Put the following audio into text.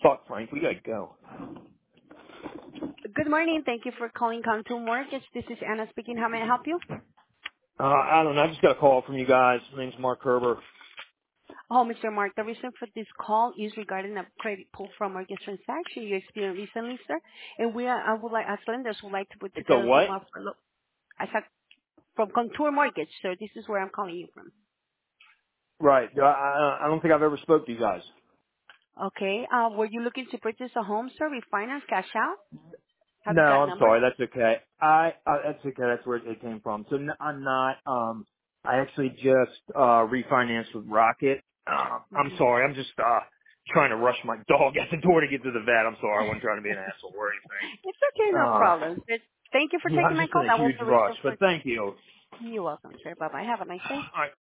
Fuck, Frank, we gotta go. Good morning. Thank you for calling Contour Mortgage. This is Anna speaking. How may I help you? I don't know. I just got a call from you guys. My name's Mark Herber. Oh, Mr. Mark, the reason for this call is regarding a credit pull from mortgage transaction you experienced recently, sir. And I would like, as lenders, would like to put It's a together some what? offer. Look, I said from Contour Mortgage, sir. This is where I'm calling you from. Right. I don't think I've ever spoke to you guys. Okay. Were you looking to purchase a home, sir? Refinance, cash out? Have No, you got I'm numbers? sorry. That's okay. That's okay. That's where it came from. So I'm not. I actually just refinanced with Rocket. I'm Mm-hmm. sorry. I'm just trying to rush my dog at the door to get to the vet. I'm sorry. I wasn't trying to be an asshole or anything. It's okay, no problem. Thank you for Yeah, taking I'm my just in call. a That was huge the rush. reason for. But thank you. You're welcome, sir. Bye bye. Have a nice day. All right.